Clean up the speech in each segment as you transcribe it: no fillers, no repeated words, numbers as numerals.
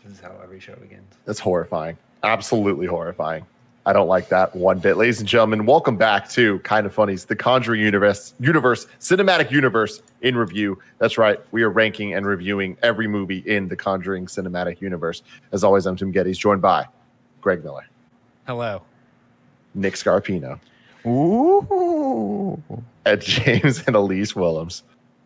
This is how every show begins. That's horrifying. Absolutely horrifying. I don't like that one bit. Ladies and gentlemen, welcome back to Kind of Funny's The Conjuring Universe, Cinematic Universe in review. That's right. We are ranking and reviewing every movie in The Conjuring Cinematic Universe. As always, I'm Tim Geddes, joined by Greg Miller. Hello. Nick Scarpino. Ooh. And James and Elise Willems.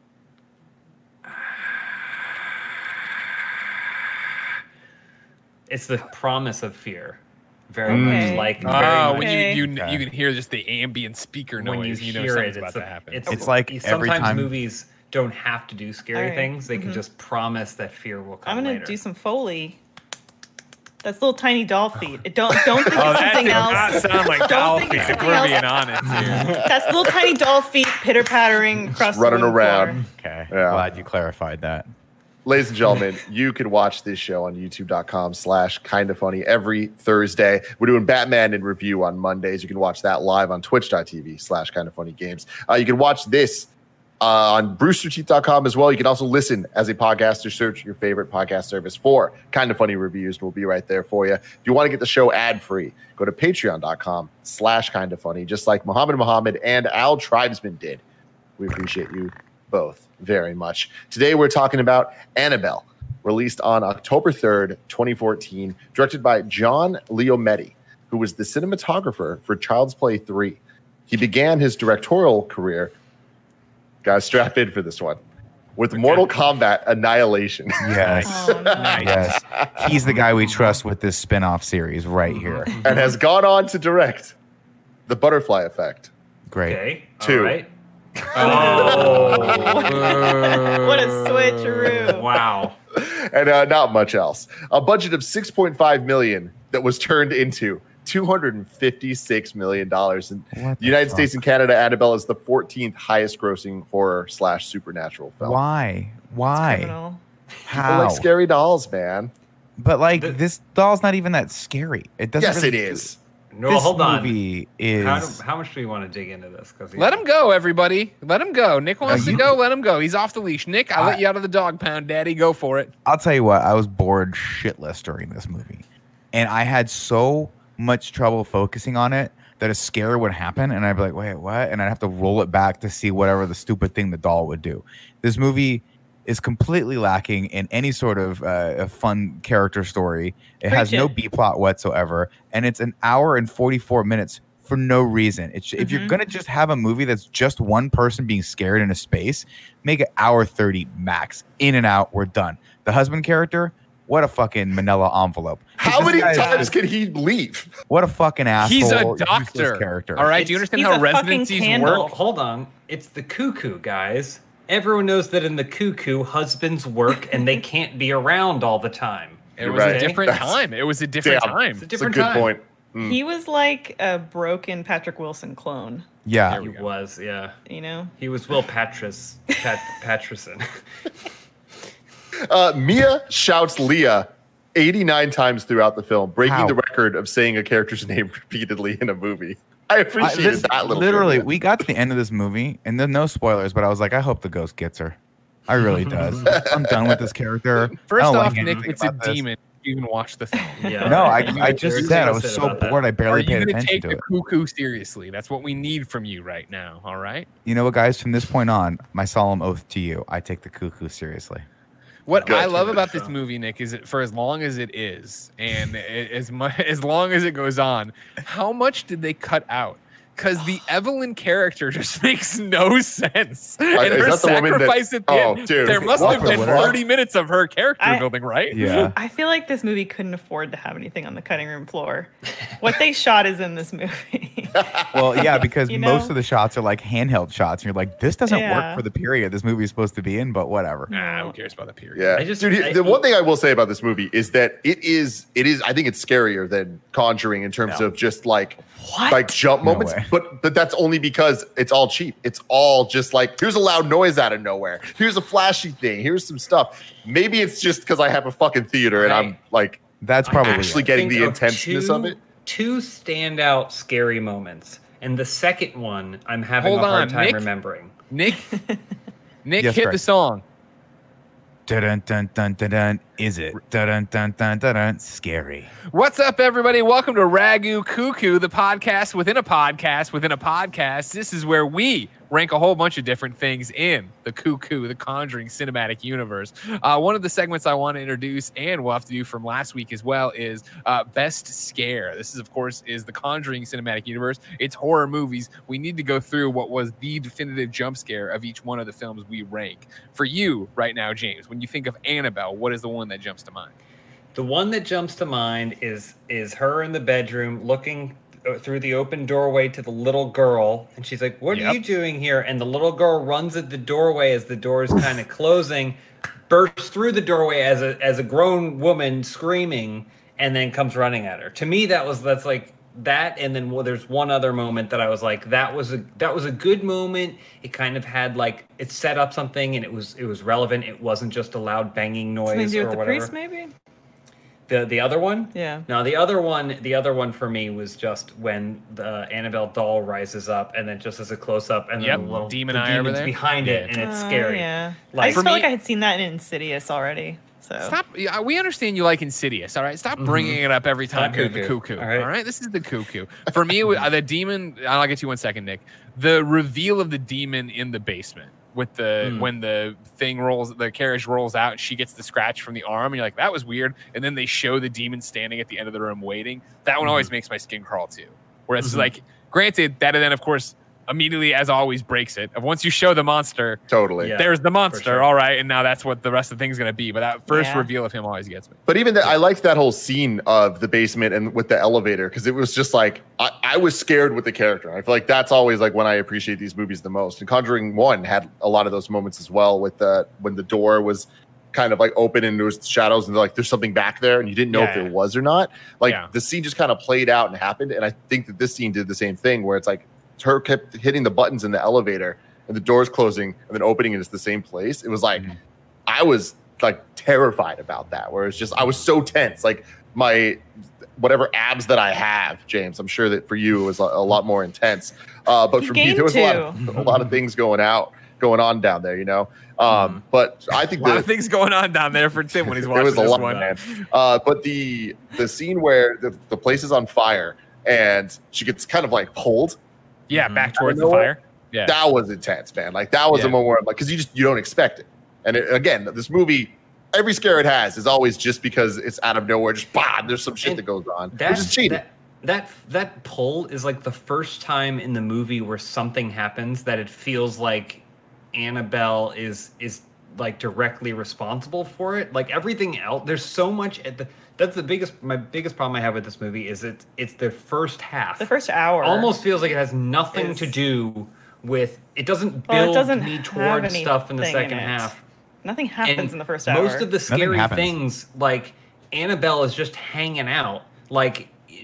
It's the promise of fear. Very much like. When you can hear just the ambient speaker noise, when you know hear something's it, about to happen. It's like every sometimes time movies don't have to do scary things; they can just promise that fear will come. I'm gonna later. do some Foley. That's little tiny doll feet. Don't think it's something else. That does not sound like doll feet, if we're being honest here. That's little tiny doll feet pitter pattering across the Running wooden around. floor. Okay. Yeah. Glad you clarified that. Ladies and gentlemen, you can watch this show on youtube.com/kindafunny every Thursday. We're doing Batman in review on Mondays. You can watch that live on twitch.tv/kindafunnygames. You can watch this on brewsterteeth.com as well. You can also listen as a podcaster. Search your favorite podcast service for Kind of Funny reviews. We'll be right there for you. If you want to get the show ad-free, go to patreon.com/kindafunny, just like Muhammad and Al Tribesman did. We appreciate you both very much. Today we're talking about Annabelle, released on October 3rd, 2014, directed by John Leometti, who was the cinematographer for Child's Play 3. He began his directorial career, guys, strap in for this one, with Mortal Kombat Annihilation. Yes. Oh, nice. Yes. He's the guy we trust with this spin-off series right here. And has gone on to direct The Butterfly Effect. Great. Okay. 2. All right. Oh. What a switcheroo. Wow. And not much else. A budget of $6.5 million that was turned into $256 million. In the United States and Canada, Annabelle is the 14th highest grossing horror/supernatural film. Why? Criminal. People How? like scary dolls, man. But like this doll's not even that scary. It doesn't. Yes, really it is. No, This hold on. movie is. How much do we want to dig into this? Let him go, everybody. Let him go. Nick wants to you- go. Let him go. He's off the leash. Nick, I let you out of the dog pound. Daddy, go for it. I'll tell you what. I was bored shitless during this movie, and I had so much trouble focusing on it that a scare would happen, and I'd be like, "Wait, what?" And I'd have to roll it back to see whatever the stupid thing the doll would do. This movie is completely lacking in any sort of a fun character story. It has no B plot whatsoever, and it's an hour and 44 minutes for no reason. If you're gonna just have a movie that's just one person being scared in a space, make it hour 30 max. In and out, we're done. The husband character, what a fucking manila envelope. How This many guy is times just- can he leave? What a fucking asshole. He's a useless doctor. character. All right. Do you understand He's how a fucking residencies candle. work? Hold on. It's the cuckoo, guys. Everyone knows that in the cuckoo, husbands work and they can't be around all the time. It You're was right. a different That's- time. It was a different Damn. time. It's a That's a different good time. point. He was like a broken Patrick Wilson clone, Yeah. He was, yeah. you know? He was Will Patterson. Mia shouts Leah 89 times throughout the film, breaking How? the record of saying a character's name repeatedly in a movie. I appreciated that little literally, trivia. we got to the end of this movie, and there's no spoilers, but I was like, I hope the ghost gets her. I really does. I'm done with this character. First I don't off, like Nick, anything it's a about this. demon. You even watch the film. Yeah. No, I You're just said I was upset so about that. bored. I Are barely you paid going to attention take to the it. cuckoo seriously? That's what we need from you right now. All right. You know what, guys? From this point on, my solemn oath to you, I take the cuckoo seriously. What Good. I love about this movie, Nick, is that for as long as it is, and as long as it goes on, how much did they cut out? Because the Evelyn character just makes no sense. And is her that the woman that- sacrifice at the Oh, end, dude. there must What have the been fuck? 30 minutes of her character I- building, right? Yeah. I feel like this movie couldn't afford to have anything on the cutting room floor. What they shot is in this movie. Well, yeah, because You know? most of the shots are like handheld shots, and you're like, this doesn't Yeah. work for the period this movie is supposed to be in, but whatever. Nah, who cares about the period? Yeah, I- the one thing I will say about this movie is that it is. I think it's scarier than Conjuring in terms of just like jump No moments. way. But that's only because it's all cheap. It's all just like, here's a loud noise out of nowhere. Here's a flashy thing. Here's some stuff. Maybe it's just because I have a fucking theater and I'm like That's probably actually it. getting the Think of intenseness of it. Two standout scary moments. And the second one, I'm having Hold a hard on, time Nick? remembering. Nick, Yes, hit Greg. the song. Dun, dun, dun, dun, dun. Is it? Dun, dun, dun, dun, dun, dun. Scary. What's up, everybody? Welcome to Ragu Cuckoo, the podcast within a podcast within a podcast. This is where we rank a whole bunch of different things in the Cuckoo, the Conjuring cinematic universe. One of the segments I want to introduce, and we'll have to do from last week as well, is Best Scare. This is, of course, is the Conjuring cinematic universe. It's horror movies. We need to go through what was the definitive jump scare of each one of the films we rank. For you right now, James, when you think of Annabelle, what is the one that jumps to mind? The one that jumps to mind is her in the bedroom looking through the open doorway to the little girl, and she's like, "What are you doing here?" And the little girl runs at the doorway as the door is kind of closing, bursts through the doorway as a grown woman screaming, and then comes running at her. To me, that's like that. And then there's one other moment that I was like, that was a good moment. It kind of had like it set up something, and it was relevant. It wasn't just a loud banging noise Something to do or with the whatever. priest, maybe? The other one? Yeah. No, the other one for me was just when the Annabelle doll rises up, and then just as a close up, and then the little demon the eye over demon's there behind it, and it's scary. Yeah. Like, I just for felt me- like I had seen that in Insidious already. So Stop. Yeah, we understand you like Insidious. All right, stop bringing it up every time. Not You're the cuckoo. Cuckoo. All right. This is the Cuckoo. For me, the demon. I'll get to you 1 second, Nick. The reveal of the demon in the basement with the when the carriage rolls out, she gets the scratch from the arm, and you're like, that was weird. And then they show the demon standing at the end of the room waiting. That one always makes my skin crawl too. Whereas it's like, granted, that then of course immediately, as always, breaks it. Once you show the monster, Totally. Yeah. there's the monster, sure. all right, and now that's what the rest of the thing's gonna be. But that first Yeah. reveal of him always gets me. But even I liked that whole scene of the basement and with the elevator, because it was just like I was scared with the character. I feel like that's always like when I appreciate these movies the most. And Conjuring 1 had a lot of those moments as well, with when the door was kind of like open and there was shadows and like there's something back there and you didn't know if Yeah. there was or not. Like Yeah. the scene just kind of played out and happened. And I think that this scene did the same thing, where it's like her kept hitting the buttons in the elevator and the doors closing and then opening, and it's the same place. It was like I was like terrified about that, where it's just I was so tense, like my whatever abs that I have, James. I'm sure that for you it was a lot more intense. But You for me, there was a lot of things going on down there, you know. But I think A lot that of things going on down there for Tim when he's there watching was a this lot, one. man. But the scene where the place is on fire and she gets kind of like pulled. Yeah, back towards know the what? fire. Yeah. That was intense, man. Like that was a Yeah. moment where I'm like, because you don't expect it. And again, this movie, every scare it has is always just because it's out of nowhere. Just there's some shit And that goes on, which is cheating. That pull is like the first time in the movie where something happens that it feels like Annabelle is like directly responsible for it. Like everything else, there's so much that's my biggest problem I have with this movie is it's the first half. the first hour almost feels like it has nothing to do with it doesn't build doesn't me have towards stuff in the anything in second it. half. Nothing happens And in the first hour. most of the scary happens. things, like Annabelle is just hanging out. Like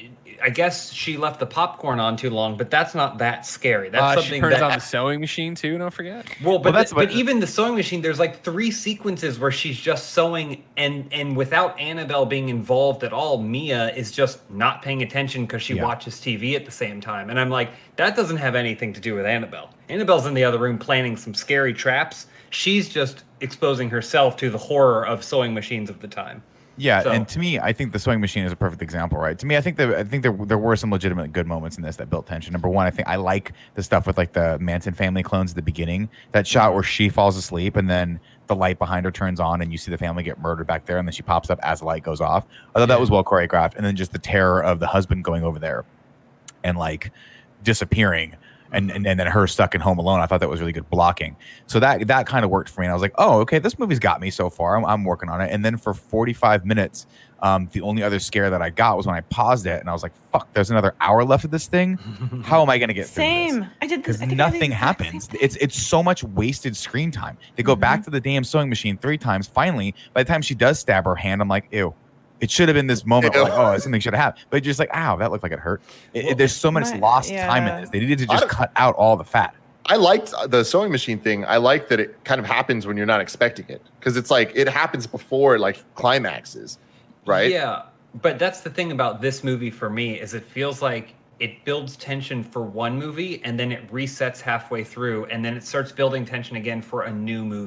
I guess she left the popcorn on too long, but that's not that scary. That's She something turns that on the sewing machine too. Don't forget. well, but that's what- but even the sewing machine, there's like 3 sequences where she's just sewing, and without Annabelle being involved at all, Mia is just not paying attention because she watches TV at the same time. And I'm like, that doesn't have anything to do with Annabelle. Annabelle's in the other room planning some scary traps. She's just exposing herself to the horror of sewing machines of the time. Yeah, So- and to me, I think the sewing machine is a perfect example, right? To me, I think there were some legitimate good moments in this that built tension. Number one, I think I like the stuff with like the Manson family clones at the beginning. That shot where she falls asleep and then the light behind her turns on and you see the family get murdered back there, and then she pops up as the light goes off. I thought that was well choreographed, and then just the terror of the husband going over there and like disappearing. And then her stuck in Home Alone. I thought that was really good blocking. So that kind of worked for me. And I was like, oh, okay, this movie's got me so far. I'm working on it. And then for 45 minutes, the only other scare that I got was when I paused it and I was like, fuck, there's another hour left of this thing. How am I going to get through this? Same. I did this Because nothing happens. It's so much wasted screen time. They go back to the damn sewing machine 3 times. Finally, by the time she does stab her hand, I'm like, ew. It should have been this moment where like, oh, something should have happened. But just like, ow, that looked like it hurt. There's so much lost time in this. They needed to just cut out all the fat. I liked the sewing machine thing. I like that it kind of happens when you're not expecting it, because it's like it happens before like climaxes, right? Yeah, but that's the thing about this movie for me is it feels like it builds tension for one movie and then it resets halfway through and then it starts building tension again for a new movie.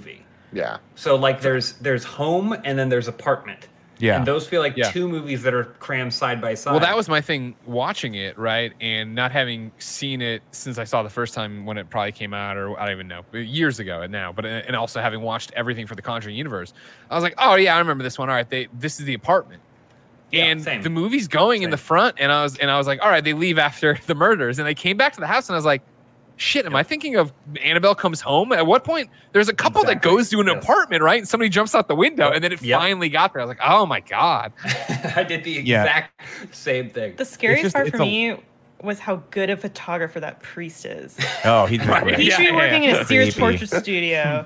Yeah. So like there's home and then there's apartment. Yeah. And those feel like Yeah. two movies that are crammed side by side. Well, that was my thing watching it, right? And not having seen it since I saw the first time when it probably came out, or I don't even know, years ago now. But and also having watched everything for the Conjuring universe, I was like, oh yeah, I remember this one. All right, this is the apartment. Yeah, And same. the movie's going in the front, and I was like, all right, they leave after the murders, and they came back to the house, and I was like, shit, am I thinking of Annabelle Comes Home? At what point there's a couple that Exactly. goes to an Yes. apartment, right? And somebody jumps out the window, and then it Yep. finally got there. I was like, oh my god. I did the Yeah. exact same thing. The scariest just- part it's for a- me was how good a photographer that priest is. Oh, he's Right. He Yeah, should be yeah, working in a Sears Creepy. portrait studio.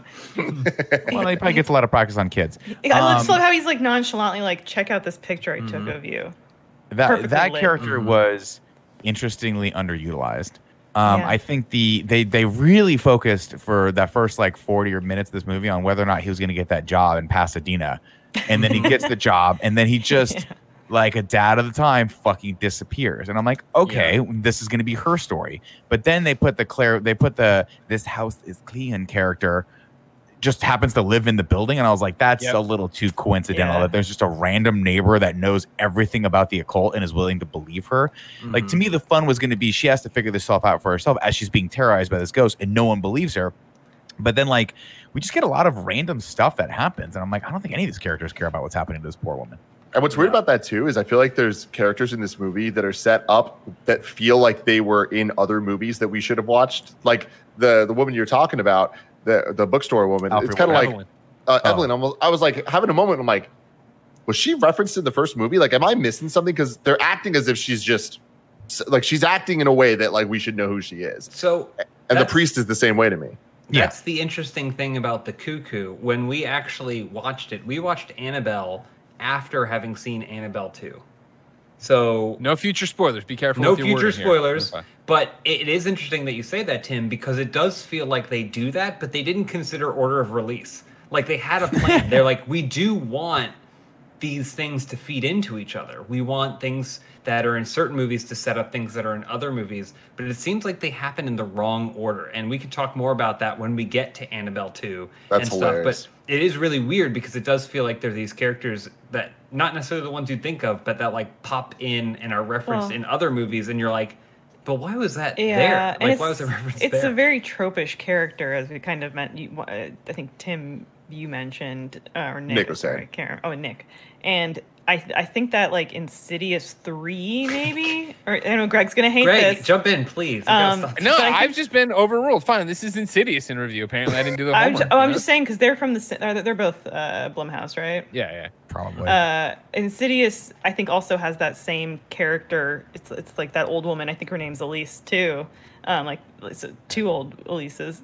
Well, he probably gets a lot of practice on kids. I just love how he's like nonchalantly like, check out this picture I took of you. That Perfectly lit. character was interestingly underutilized. Yeah. I think they really focused for that first like 40 or minutes of this movie on whether or not he was going to get that job in Pasadena, and then he gets the job, and then he just like a dad of the time fucking disappears, and I'm like, okay, this is going to be her story. But then they put the this house is clean character just happens to live in the building, and I was like, that's Yep. a little too coincidental Yeah. that there's just a random neighbor that knows everything about the occult and is willing to believe her. Like, to me, the fun was going to be she has to figure this stuff out for herself as she's being terrorized by this ghost, and no one believes her. But then, like, we just get a lot of random stuff that happens, and I'm like, I don't think any of these characters care about what's happening to this poor woman. And what's weird about that too is I feel like there's characters in this movie that are set up that feel like they were in other movies that we should have watched. Like the woman you're talking about, the bookstore woman. Alfred It's kind of like Evelyn. Evelyn. Almost, I was like having a moment. I'm like, was she referenced in the first movie? Like, am I missing something? Because they're acting as if she's just like she's acting in a way that like we should know who she is. So And the that's- priest is the same way to me. That's the interesting thing about the Cuckoo. When we actually watched it, we watched Annabelle after having seen Annabelle 2. So No future spoilers. Be careful. no with your future wording here. spoilers. Okay. But it is interesting that you say that, Tim, because it does feel like they do that, but they didn't consider order of release. Like they had a plan. They're like, we do want these things to feed into each other. We want things that are in certain movies to set up things that are in other movies, but it seems like they happen in the wrong order. And we can talk more about that when we get to Annabelle 2 That's and hilarious. stuff. But it is really weird because it does feel like there are these characters that not necessarily the ones you think of, but that like pop in and are referenced Well- in other movies, and you're like, but why was that Yeah, there? and Like, why was it referenced it's there? a very tropish character, as we kind of meant. I think Tim, you mentioned, or Nick. Nick was saying. sorry, Karen. Oh, Nick, and I think that like Insidious 3, maybe, or I know Greg's gonna hate Greg, this. jump in, please. You gotta Um, stop. No, But I I've think- just been overruled. Fine, this is Insidious in review. Apparently, I didn't do the I'm, homework. I'm you know? just saying because they're from they're both Blumhouse, right? Yeah. Probably. Insidious, I think, also has that same character. It's like that old woman. I think her name's Elise too. Like it's two old Elises.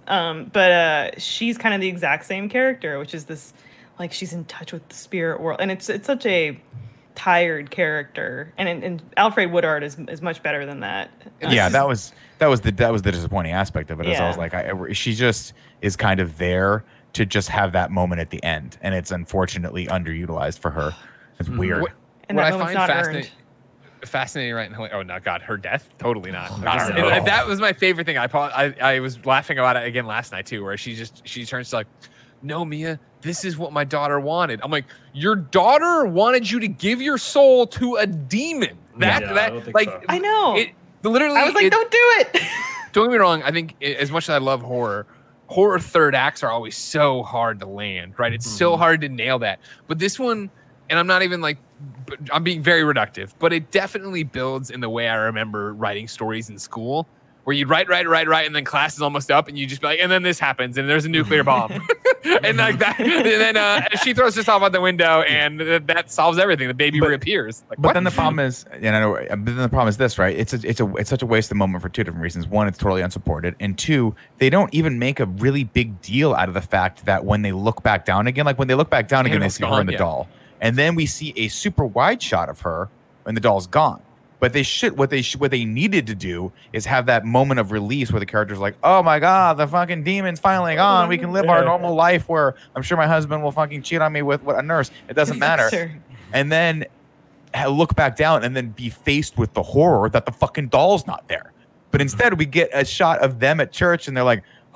But she's kind of the exact same character, which is this, like she's in touch with the spirit world, and it's such a tired character. And Alfred Woodard is much better than that. Yeah, that was the disappointing aspect of it. Is I was Yeah. like, she just is kind of there to just have that moment at the end, and it's unfortunately underutilized for her. It's weird. What, And what that I moment's find not fascinating right now. Oh no, God, her death? Totally not. Not Just- at all. and that was my favorite thing. I was laughing about it again last night too, where she turns to like, no, Mia, this is what my daughter wanted. I'm like, your daughter wanted you to give your soul to a demon. Yeah, I don't think like so. I know. It literally. I was like, don't do it. Don't get me wrong. I think as much as I love horror third acts are always so hard to land, right? It's so hard to nail that. But this one, and I'm not even like, I'm being very reductive, but it definitely builds in the way I remember writing stories in school, where you'd write, and then class is almost up, and you just be like, and then this happens, and there's a nuclear bomb, and like that, and then she throws this off out the window, and that solves everything. The baby reappears. Like, But what? then the problem is, and I know, but then the problem is this, right? It's such a wasted moment for two different reasons. One, it's totally unsupported, and two, they don't even make a really big deal out of the fact that when they look back down again, like when they look back down again, they Annabelle's see her gone, and the yeah. doll, and then we see a super wide shot of her when the doll's gone. But what they needed to do is have that moment of release where the character's like, oh my God, the fucking demon's finally gone. We can live our normal life where I'm sure my husband will fucking cheat on me with a nurse. It doesn't matter. Sure. And then look back down and then be faced with the horror that the fucking doll's not there. But instead we get a shot of them at church and they're like,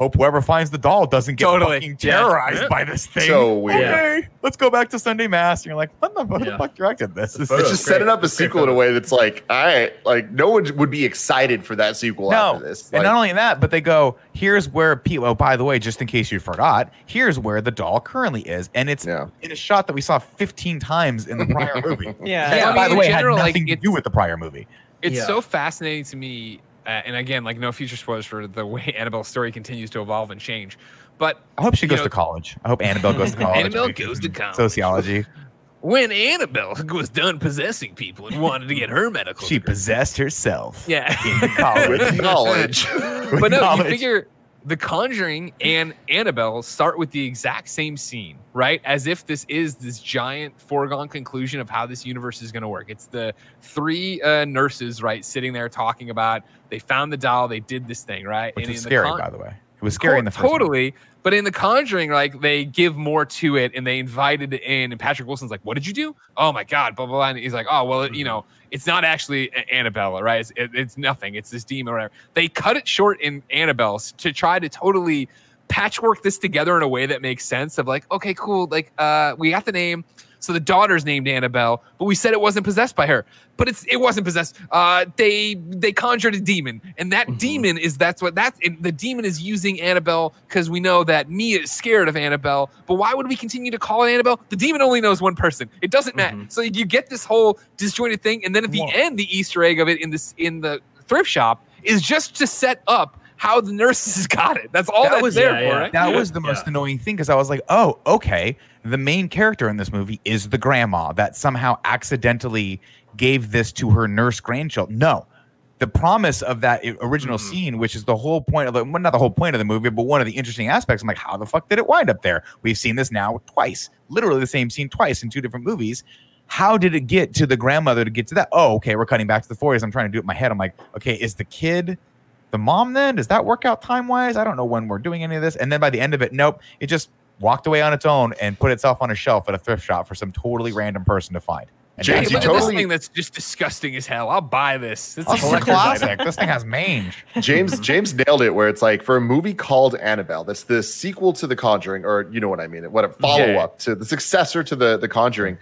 hope whoever finds the doll doesn't get Totally. fucking Yeah. terrorized by this thing. So weird. Okay, let's go back to Sunday Mass. And you're like, what the Yeah. fuck directed this? This photo. It's is- just Great. setting up a Great sequel in a photo. way that's like, all right, like no one would be excited for that sequel No, after this. and Like, not only that, but they go, here's where people, oh, by the way, just in case you forgot, here's where the doll currently is. And it's Yeah. in a shot that we saw 15 times in the prior movie. Yeah. That, Yeah, I by mean, the in way, general, had like, nothing to do with the prior movie. It's Yeah. so fascinating to me, and again, like no future spoilers for the way Annabelle's story continues to evolve and change. But I hope she You goes know- to college. I hope Annabelle goes to college. Annabelle Like, goes to college. Sociology. when Annabelle was done possessing people and wanted to get her medical, She degree- possessed herself yeah. in college. with knowledge. But no, knowledge. you figure The Conjuring and Annabelle start with the exact same scene, right? As if this is this giant foregone conclusion of how this universe is going to work. It's the three nurses, right, sitting there talking about they found the doll, they did this thing, right? Which And was in scary, the by the way. It was scary in the first one. totally. But in The Conjuring, like they give more to it, and they invited it in. And Patrick Wilson's like, "What did you do? Oh my god!" Blah blah blah. And he's like, "Oh well, you know, it's not actually Annabella, right? It's nothing. It's this demon or whatever." They cut it short in Annabelle's to try to totally patchwork this together in a way that makes sense. Of like, okay, cool. Like, we got the name. So the daughter's named Annabelle, but we said it wasn't possessed by her. But it wasn't possessed. They conjured a demon, and that demon is the demon is using Annabelle because we know that Mia is scared of Annabelle. But why would we continue to call it Annabelle? The demon only knows one person. It doesn't matter. So you get this whole disjointed thing, and then at the end, the Easter egg of it in the thrift shop is just to set up how the nurses got it. That's all That that's was- there yeah, for, yeah. right? That was the most annoying thing because I was like, oh, okay. The main character in this movie is the grandma that somehow accidentally gave this to her nurse grandchild. No. The promise of that original scene, which is the whole point of not the whole point of the movie, but one of the interesting aspects. I'm like, how the fuck did it wind up there? We've seen this now twice, literally the same scene twice in two different movies. How did it get to the grandmother to get to that? Oh, okay. We're cutting back to the 40s. I'm trying to do it in my head. I'm like, okay, is the kid the mom then? Does that work out time wise? I don't know when we're doing any of this. And then by the end of it, nope, it just walked away on its own and put itself on a shelf at a thrift shop for some totally random person to find. And James, Hey, you look at this totally- thing that's just disgusting as hell. I'll buy this. It's This is a collector's item. classic. This thing has mange. James nailed it where it's like for a movie called Annabelle, that's the sequel to The Conjuring, or you know what I mean, what a follow-up to the successor to the Conjuring.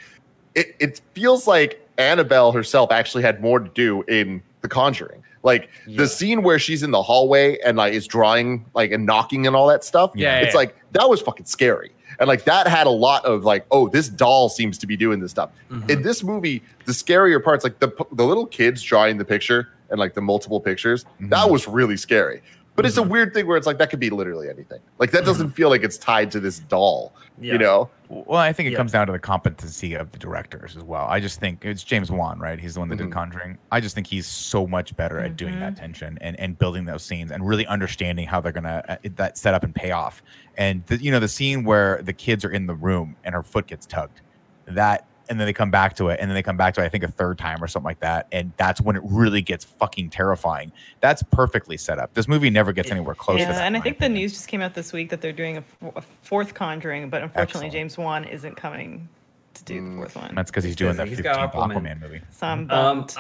It feels like Annabelle herself actually had more to do in The Conjuring. Like the scene where she's in the hallway and like is drawing like and knocking and all that stuff. Yeah, It's yeah. like that was fucking scary. And like that had a lot of like, oh, this doll seems to be doing this stuff. In this movie, the scarier parts, like the little kids drawing the picture and like the multiple pictures, that was really scary. But it's a weird thing where it's like that could be literally anything. Like that doesn't feel like it's tied to this doll, you know? Well, I think it Yeah. comes down to the competency of the directors as well. I just think it's James Wan, right? He's the one that did Conjuring. I just think he's so much better at doing that tension and building those scenes and really understanding how they're gonna that set up and pay off. And the scene where the kids are in the room and her foot gets tugged, that. And then they come back to it, and then they come back to it, I think, a third time or something like that. And that's when it really gets fucking terrifying. That's perfectly set up. This movie never gets anywhere close to that. Yeah, and in I my think the opinion. news just came out this week that they're doing a fourth Conjuring, but unfortunately Excellent. James Wan isn't coming to do the fourth one. That's because he's doing that He's got 15th Aquaman. Aquaman movie. So I'm bummed.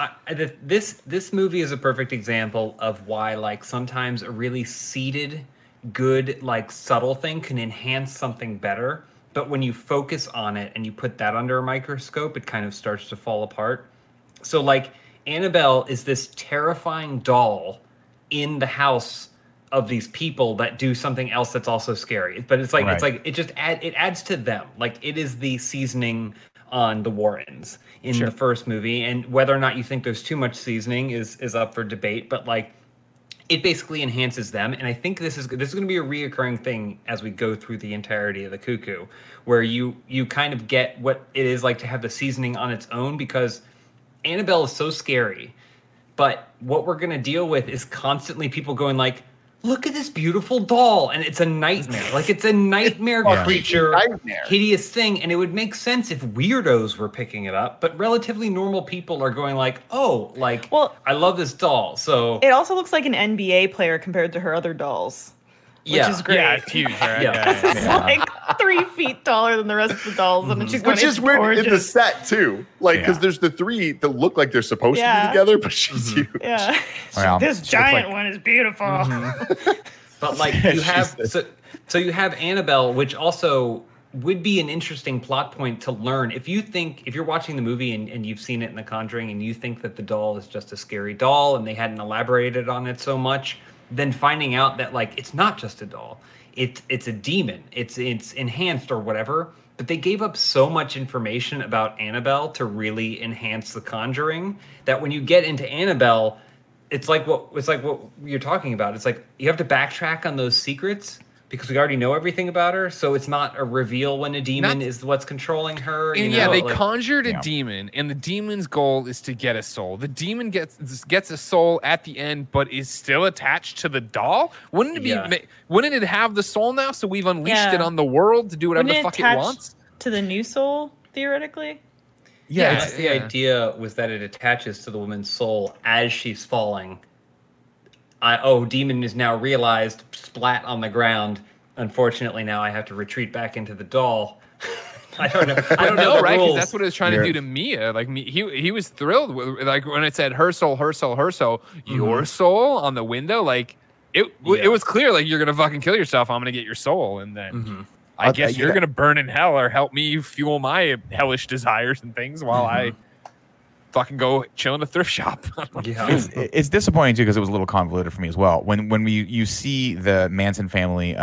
This movie is a perfect example of why like sometimes a really seeded, good like subtle thing can enhance something better. But when you focus on it and you put that under a microscope, it kind of starts to fall apart. So like Annabelle is this terrifying doll in the house of these people that do something else that's also scary. But it's like Right. it adds to them. Like it is the seasoning on the Warrens in the first movie. And whether or not you think there's too much seasoning is up for debate. But like it basically enhances them, and I think this is going to be a reoccurring thing as we go through the entirety of the Cuckoo, where you kind of get what it is like to have the seasoning on its own, because Annabelle is so scary, but what we're going to deal with is constantly people going like, look at this beautiful doll, and it's a nightmare. Like it's a nightmare creature, nightmare. hideous thing, and it would make sense if weirdos were picking it up, but relatively normal people are going like, oh, like, Well- I love this doll. So It also looks like an NBA player compared to her other dolls, which is great. Yeah, it's huge. Right? Yeah. It's like 3 feet taller than the rest of the dolls, and she's going, Which is "It's weird in the gorgeous." set too. Like, because Yeah. there's the three that look like they're supposed to Yeah. be together, but she's huge. Yeah. Well, This she looks giant like- one is beautiful. But like you have so you have Annabelle, which also would be an interesting plot point to learn. If you're watching the movie and you've seen it in The Conjuring and you think that the doll is just a scary doll and they hadn't elaborated on it so much, then finding out that like it's not just a doll, it's a demon, it's enhanced or whatever. But they gave up so much information about Annabelle to really enhance The Conjuring that when you get into Annabelle, it's like what you're talking about. It's like you have to backtrack on those secrets because we already know everything about her. So it's not a reveal when a demon is what's controlling her. And they conjured a demon, and the demon's goal is to get a soul. The demon gets a soul at the end, but is still attached to the doll. Wouldn't it be? Wouldn't it have the soul now? So we've unleashed it on the world to do whatever the fuck it wants. To the new soul, theoretically. Yeah, the idea was that it attaches to the woman's soul as she's falling. Demon is now realized, splat on the ground. Unfortunately, now I have to retreat back into the doll. I don't know. I don't know, right? Because that's what it was trying to do to Mia. Like he was thrilled with, like when it said her soul, her soul, her soul, your soul on the window. Like it was clear. Like you're gonna fucking kill yourself. I'm gonna get your soul, and then. I guess you're going to burn in hell or help me fuel my hellish desires and things while I fucking go chill in a thrift shop. It's disappointing, too, because it was a little convoluted for me as well. When you see the Manson family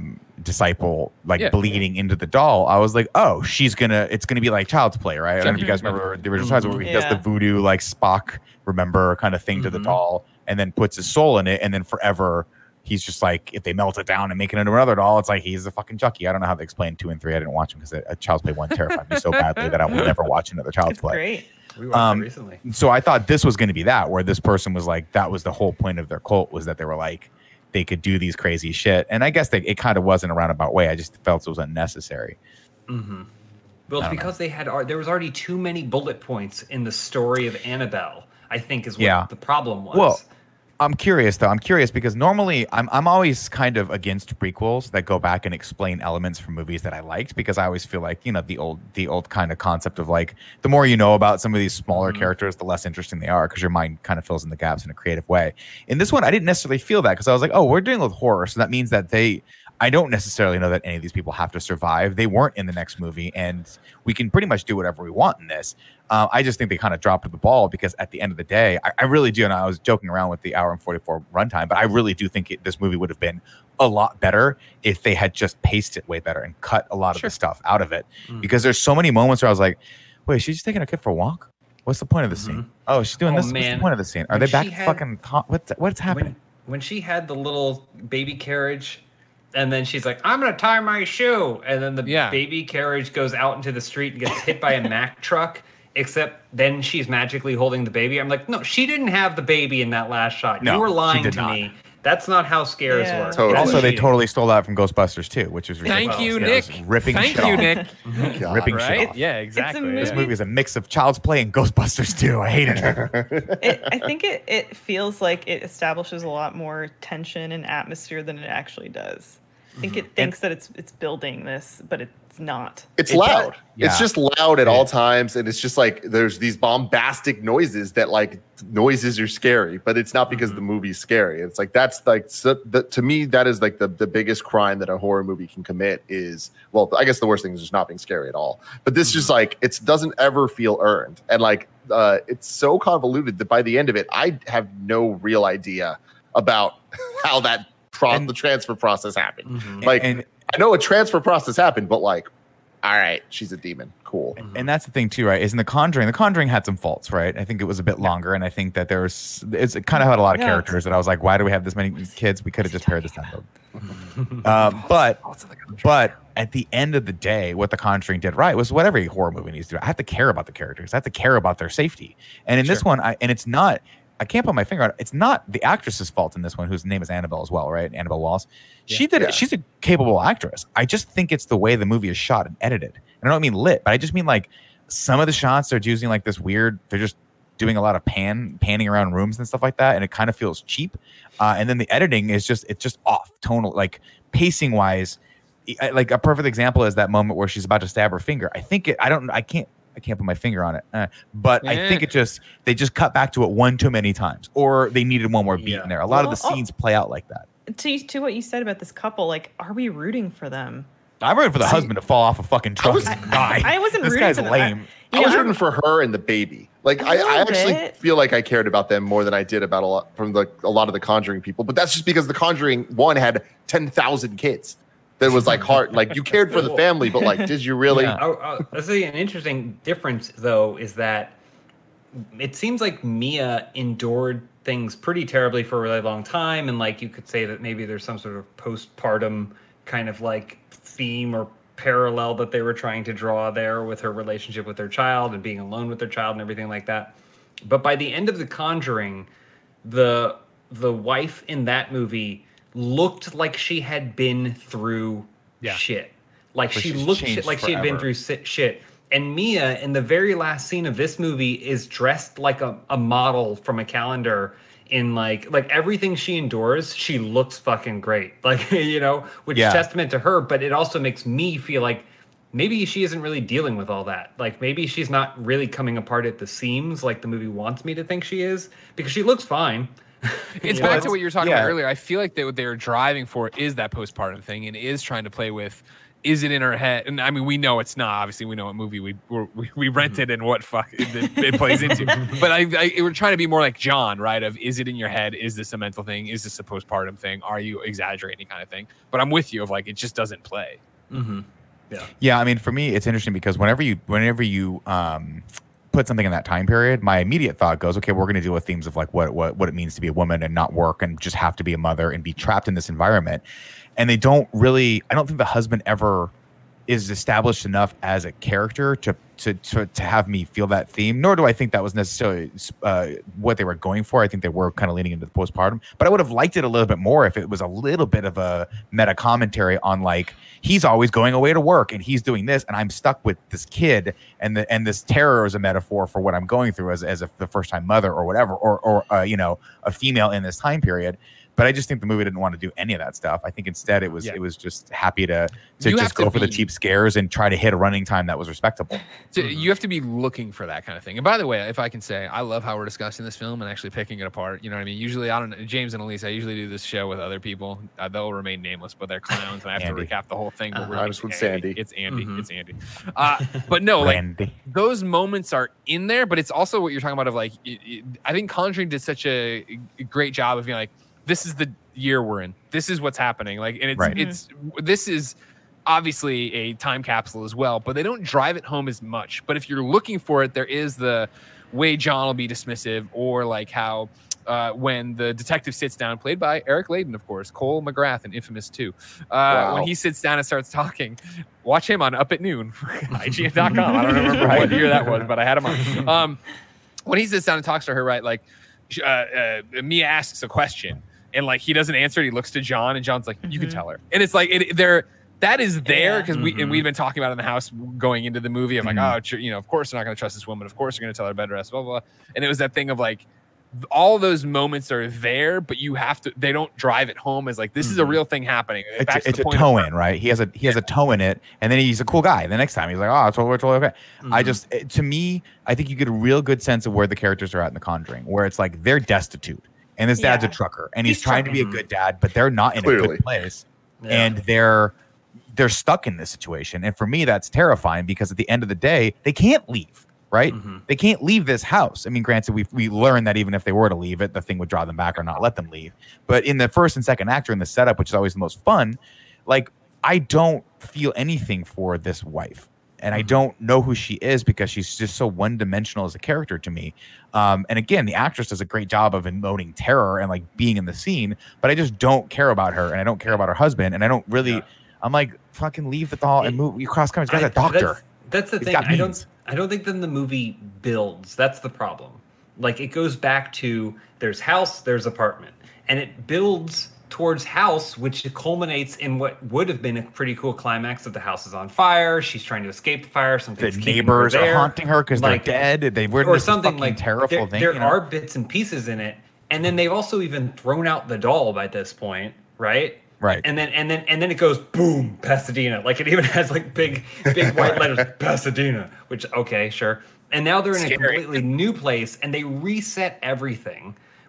disciple bleeding into the doll, I was like, oh, it's going to be like Child's Play, right? I don't know if you guys remember the original Child's Play where he does the voodoo, like Spock, remember, kind of thing to the doll and then puts his soul in it and then forever... He's just like, if they melt it down and make it into another doll, it's like he's a fucking Chucky. I don't know how they explain 2 and 3. I didn't watch them because a Child's Play 1 terrified me so badly that I will never watch another Child's Play. Great. We watched it recently. So I thought this was going to be that, where this person was like, that was the whole point of their cult, was that they were like, they could do these crazy shit. And I guess it kind of was in a roundabout way. I just felt it was unnecessary. Mm-hmm. Well, it's because there was already too many bullet points in the story of Annabelle, I think is what the problem was. Well, I'm curious because normally I'm always kind of against prequels that go back and explain elements from movies that I liked, because I always feel like, the old kind of concept of like, the more you know about some of these smaller characters, the less interesting they are, because your mind kind of fills in the gaps in a creative way. In this one, I didn't necessarily feel that, because I was like, oh, we're dealing with horror, so that means that I don't necessarily know that any of these people have to survive. They weren't in the next movie, and we can pretty much do whatever we want in this. I just think they kind of dropped the ball, because at the end of the day, I really do, and I was joking around with the hour and 44 runtime, but I really do think this movie would have been a lot better if they had just paced it way better and cut a lot of the stuff out of it. Because there's so many moments where I was like, wait, she's just taking a kid for a walk? What's the point of the scene? Oh, she's doing this? Man. What's the point of the scene? Are they back fucking... What's happening? When she had the little baby carriage... And then she's like, I'm going to tie my shoe. And then the baby carriage goes out into the street and gets hit by a Mack truck. Except then she's magically holding the baby. I'm like, no, she didn't have the baby in that last shot. No, you were lying to not. Me. That's not how scares work. Totally. Also, they totally stole that from Ghostbusters too, which is ridiculous. Thank you, Nick. Ripping Thank you, Nick. Ripping shit off. Yeah, exactly. This movie is a mix of Child's Play and Ghostbusters too. I hate it. I think it feels like it establishes a lot more tension and atmosphere than it actually does. I think it thinks that it's building this, but it's not. It's loud. It's just loud at all times, and it's just like there's these bombastic noises that like noises are scary, but it's not because the movie's scary. It's like that's like to me that is like the biggest crime that a horror movie can commit is, well, I guess the worst thing is just not being scary at all. But this just like it doesn't ever feel earned, and like it's so convoluted that by the end of it, I have no real idea about how that. The transfer process happened. And I know a transfer process happened, but like, all right, she's a demon. Cool. And that's the thing too, right? Is in The Conjuring had some faults, right? I think it was a bit longer, and I think that it kind of had a lot of characters that I was like, why do we have this many kids? We could have just pared this down. But at the end of the day, what The Conjuring did right was what every horror movie needs to do. I have to care about the characters. I have to care about their safety. And in this one, it's not. I can't put my finger on it. It's not the actress's fault in this one, whose name is Annabelle as well, right? Annabelle Wallis. She did it. She's a capable actress. I just think it's the way the movie is shot and edited. And I don't mean lit, but I just mean like some of the shots they're using like this weird. They're just doing a lot of panning around rooms and stuff like that, and it kind of feels cheap. And then the editing is just off tonal, like pacing wise. Like a perfect example is that moment where she's about to stab her finger. I can't put my finger on it, but I think they just cut back to it one too many times, or they needed one more beat in there. A lot of the scenes play out like that. to what you said about this couple, like, are we rooting for them? I'm rooting for the husband to fall off a fucking truck and die. I wasn't This rooting guy's for them. lame. I was rooting for her and the baby. Like I actually bit. feel like I cared about them more than I did about a lot of the Conjuring people. But that's just because the Conjuring one had 10,000 kids. That was like hard. Like you cared for the family, but like, did you really? Yeah. I'll say an interesting difference though is that it seems like Mia endured things pretty terribly for a really long time, and like you could say that maybe there's some sort of postpartum kind of like theme or parallel that they were trying to draw there with her relationship with her child and being alone with their child and everything like that. But by the end of The Conjuring, the wife in that movie looked like she had been through shit. Like she looked like she had been through shit. And Mia, in the very last scene of this movie, is dressed like a model from a calendar. In like everything she endures, she looks fucking great. Like, you know, which is testament to her, but it also makes me feel like maybe she isn't really dealing with all that. Like maybe she's not really coming apart at the seams like the movie wants me to think she is, because she looks fine. It's back to what you were talking about earlier. I feel like what they were driving for is that postpartum thing, and is trying to play with, is it in her head? And I mean, we know it's not. Obviously, we know what movie we rented and what fuck it plays into. But we're trying to be more like John, right? Of, is it in your head? Is this a mental thing? Is this a postpartum thing? Are you exaggerating, kind of thing? But I'm with you. Of like, it just doesn't play. Mm-hmm. Yeah. I mean, for me, it's interesting because whenever you put something in that time period, my immediate thought goes, okay, we're going to deal with themes of like what it means to be a woman and not work and just have to be a mother and be trapped in this environment. And they don't really, I don't think the husband ever is established enough as a character to have me feel that theme, nor do I think that was necessarily what they were going for. I think they were kind of leaning into the postpartum, but I would have liked it a little bit more if it was a little bit of a meta commentary on like, he's always going away to work and he's doing this and I'm stuck with this kid, and this terror is a metaphor for what I'm going through as the first time mother or whatever, or you know, a female in this time period. But I just think the movie didn't want to do any of that stuff. I think instead it was just happy to just go for the cheap scares and try to hit a running time that was respectable. So you have to be looking for that kind of thing. And by the way, if I can say, I love how we're discussing this film and actually picking it apart. You know what I mean? Usually, I don't know, James and Elise, I usually do this show with other people. They'll remain nameless, but they're clowns, and I have to recap the whole thing. But I was with Sandy. It's Andy. It's Andy. But no, like those moments are in there. But it's also what you're talking about of like, I think Conjuring did such a great job of being like, this is the year we're in. This is what's happening. Like, and this is obviously a time capsule as well, but they don't drive it home as much. But if you're looking for it, there is the way John will be dismissive, or like how when the detective sits down, played by Eric Layden, of course, Cole McGrath in Infamous 2. When he sits down and starts talking, watch him on Up at Noon, IGN.com. I don't remember what year that was, but I had him on. When he sits down and talks to her, right, like Mia asks a question, and like he doesn't answer it. He looks to John, and John's like, "You can tell her." And it's like that is there because we've been talking about it in the house going into the movie of like, oh, you know, of course they're not going to trust this woman. Of course they're going to tell her bed rest, blah, blah, blah. And it was that thing of like, all those moments are there, but you have to. They don't drive it home as like this is a real thing happening. It's a toe in, right? He has a toe in it, and then he's a cool guy. The next time he's like, oh, it's totally okay. To me, I think you get a real good sense of where the characters are at in The Conjuring, where it's like they're destitute. And this dad's a trucker, and he's trying to be a good dad, but they're not in a good place, and they're stuck in this situation. And for me, that's terrifying because at the end of the day, they can't leave, right? They can't leave this house. I mean, granted, we learned that even if they were to leave it, the thing would draw them back or not let them leave. But in the first and second act, or in the setup, which is always the most fun, like I don't feel anything for this wife. And I don't know who she is because she's just so one-dimensional as a character to me. And again, the actress does a great job of emoting terror and like being in the scene, but I just don't care about her, and I don't care about her husband, and I don't really. I'm like, fucking leave the hall and move. You cross country. This guy's a doctor. That's the thing. I don't think then the movie builds. That's the problem. Like it goes back to there's house, there's apartment, and it builds towards house, which culminates in what would have been a pretty cool climax of the house is on fire. She's trying to escape the fire. The neighbors are haunting her because they're dead. They were or something like terrible thing. There are bits and pieces in it, and then they've also even thrown out the doll by this point, right? Right. And then it goes boom, Pasadena. Like it even has like big white letters, Pasadena. Which okay, sure. And now they're in a completely new place, and they reset everything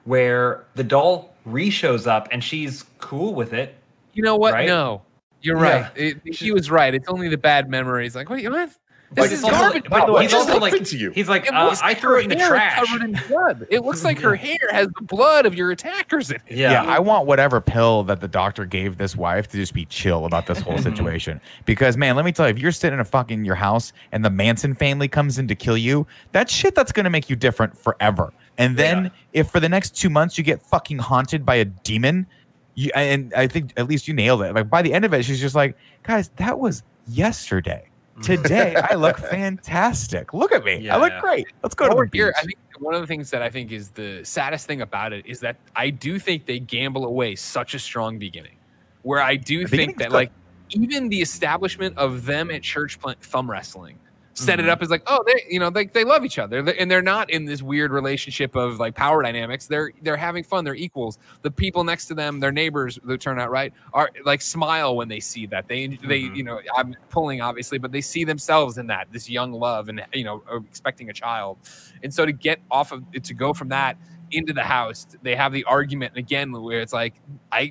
where the doll re-shows up and she's cool with it. You know what? Right? No, you're right. He was right. It's only the bad memories. Like, what? This is garbage. But he's just also like, happened to you? he's like, looks I like threw her it in the hair is trash. covered in blood. It looks like her hair has the blood of your attackers in it. Yeah, I want whatever pill that the doctor gave this wife to just be chill about this whole situation. Because, man, let me tell you, if you're sitting in a fucking your house and the Manson family comes in to kill you, that's shit that's going to make you different forever. And then if for the next 2 months you get fucking haunted by a demon, and I think at least you nailed it. Like by the end of it, she's just like, guys, that was yesterday. Today, I look fantastic. Look at me. I look great. Let's go to the beach. I think one of the things that I think is the saddest thing about it is that I do think they gamble away such a strong beginning. Where I do think that, like, even the establishment of them at church thumb wrestling set it up as like, oh, they love each other, and they're not in this weird relationship of like power dynamics. They're having fun. They're equals. The people next to them, their neighbors, that turn out right, are like smile when they see that. They I'm pulling obviously, but they see themselves in that, this young love, and expecting a child. And so to get off of it, to go from that into the house, they have the argument again where it's like I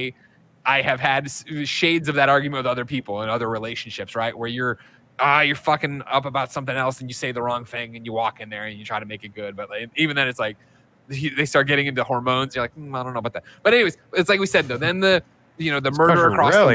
have had shades of that argument with other people and other relationships, right? Where you're fucking up about something else and you say the wrong thing and you walk in there and you try to make it good. But like, even then it's like they start getting into hormones. You're like, I don't know about that. But anyways, it's like we said though, then the murder across the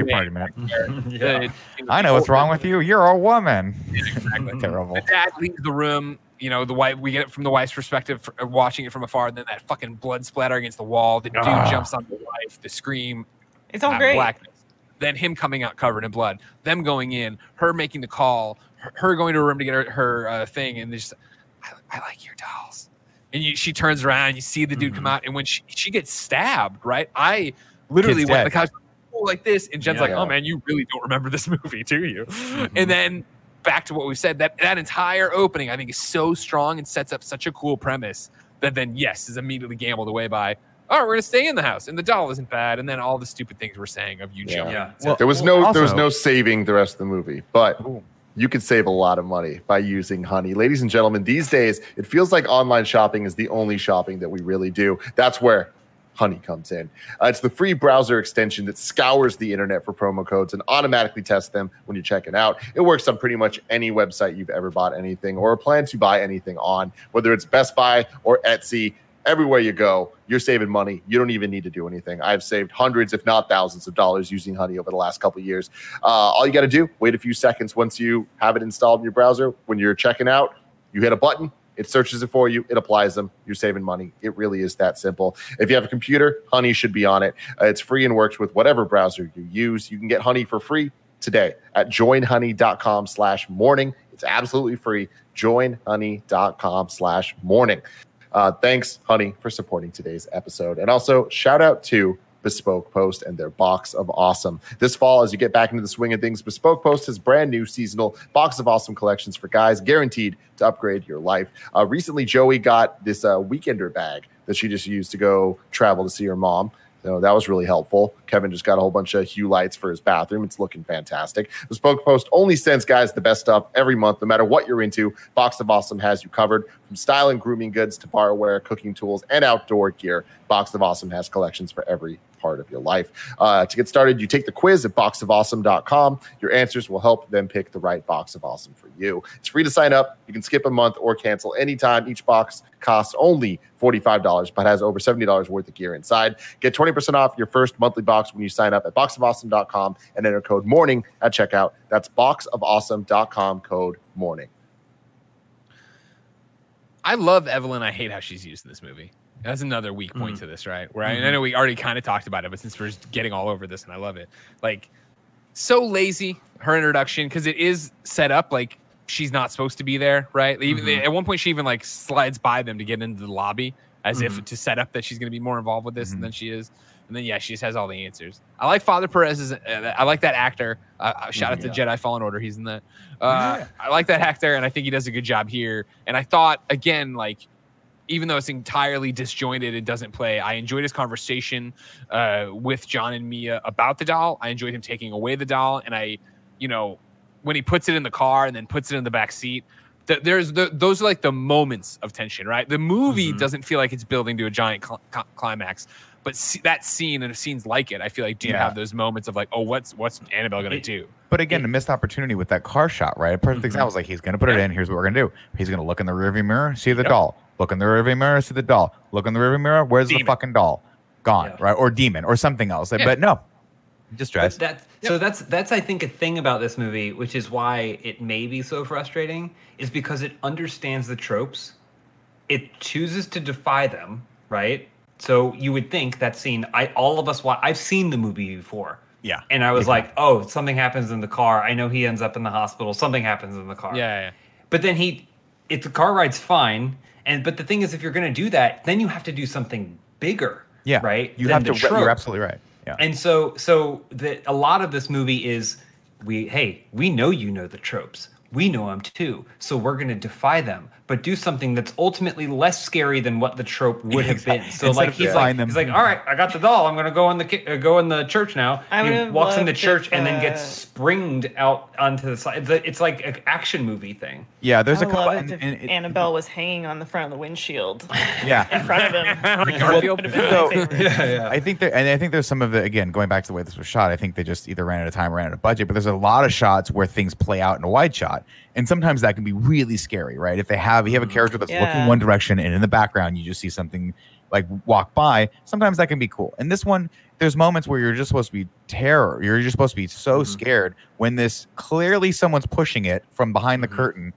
way. I know what's wrong with you. You're a woman. Exactly. Terrible. The dad leaves the room. The wife, we get it from the wife's perspective, watching it from afar. And then that fucking blood splatter against the wall. The dude jumps on the wife. The scream. It's all great. Blackness. Then him coming out covered in blood, them going in, her making the call, her going to a room to get her thing, and just, I like your dolls. And she turns around, you see the dude come out, and when she gets stabbed, right? I literally went on the couch like this, and Jen's like, oh man, you really don't remember this movie, do you? And then back to what we said, that entire opening I think is so strong and sets up such a cool premise that then, yes, is immediately gambled away by, all right, we're gonna stay in the house, and the doll isn't bad, and then all the stupid things we're saying of you jumping. Well, there was no saving the rest of the movie, but you could save a lot of money by using Honey. Ladies and gentlemen, these days it feels like online shopping is the only shopping that we really do. That's where Honey comes in. It's the free browser extension that scours the internet for promo codes and automatically tests them when you check it out. It works on pretty much any website you've ever bought anything or plan to buy anything on, whether it's Best Buy or Etsy. Everywhere you go, you're saving money. You don't even need to do anything. I've saved hundreds, if not thousands of dollars using Honey over the last couple of years. All you got to do, wait a few seconds once you have it installed in your browser. When you're checking out, you hit a button. It searches it for you. It applies them. You're saving money. It really is that simple. If you have a computer, Honey should be on it. It's free and works with whatever browser you use. You can get Honey for free today at joinhoney.com/morning. It's absolutely free. joinhoney.com/morning. Thanks, Honey, for supporting today's episode. And also, shout out to Bespoke Post and their Box of Awesome. This fall, as you get back into the swing of things, Bespoke Post has brand new seasonal Box of Awesome collections for guys, guaranteed to upgrade your life. Recently, Joey got this weekender bag that she just used to go travel to see her mom. So that was really helpful. Kevin just got a whole bunch of hue lights for his bathroom. It's looking fantastic. Bespoke Post only sends guys the best stuff every month, no matter what you're into. Box of Awesome has you covered. From style and grooming goods to bar wear, cooking tools, and outdoor gear, Box of Awesome has collections for every part of your life. To get started, you take the quiz at boxofawesome.com. Your answers will help them pick the right Box of Awesome for you. It's free to sign up. You can skip a month or cancel anytime. Each box costs only $45, but has over $70 worth of gear inside. Get 20% off your first monthly box when you sign up at boxofawesome.com and enter code MORNING at checkout. That's boxofawesome.com, code MORNING. I love Evelyn. I hate how she's used in this movie. That's another weak point to this, right? Where I know we already kind of talked about it, but since we're getting all over this, and I love it. Like, so lazy, her introduction, because it is set up like she's not supposed to be there, right? Even at one point, she even like slides by them to get into the lobby as if to set up that she's going to be more involved with this than she is. And then, she just has all the answers. I like Father Perez. I like that actor. Shout out to Jedi Fallen Order. He's in that. I like that actor, and I think he does a good job here. And I thought, again, like, even though it's entirely disjointed, it doesn't play. I enjoyed his conversation with John and Mia about the doll. I enjoyed him taking away the doll. And when he puts it in the car and then puts it in the back seat, those are like the moments of tension, right? The movie doesn't feel like it's building to a giant climax, but that scene and scenes like it, I feel like do have those moments of like, oh, what's Annabelle gonna do? But again, a missed opportunity with that car shot, right? A perfect example is like he's gonna put it in. Here's what we're gonna do. He's gonna look in the rearview mirror, see the doll. Look in the rearview mirror, see the doll. Look in the rearview mirror. Where's the fucking doll? Gone, right? Or demon, or something else. But no, just dress. So that's I think a thing about this movie, which is why it may be so frustrating, is because it understands the tropes. It chooses to defy them, right? So you would think that scene. I've seen the movie before. Yeah. And I was like, oh, something happens in the car. I know he ends up in the hospital. Something happens in the car. Yeah. But then if the car ride's fine, but the thing is, if you're going to do that, then you have to do something bigger. Yeah. Right. You have to. You're absolutely right. Yeah. And so a lot of this movie is we know you know the tropes. We know them too. So we're going to defy them, but do something that's ultimately less scary than what the trope would have been. So like he's like, all right, I got the doll. I'm going to go in the church now. He walks in the church and then gets springed out onto the side. It's like an action movie thing. Yeah, there's a couple. Annabelle was hanging on the front of the windshield. Yeah, in front of him. I think there's some of the, again, going back to the way this was shot. I think they just either ran out of time or ran out of budget. But there's a lot of shots where things play out in a wide shot. And sometimes that can be really scary, right? If you have a character that's looking one direction and in the background you just see something like walk by, sometimes that can be cool. And this one, there's moments where you're just supposed to be terror. You're just supposed to be so scared when this clearly someone's pushing it from behind the curtain.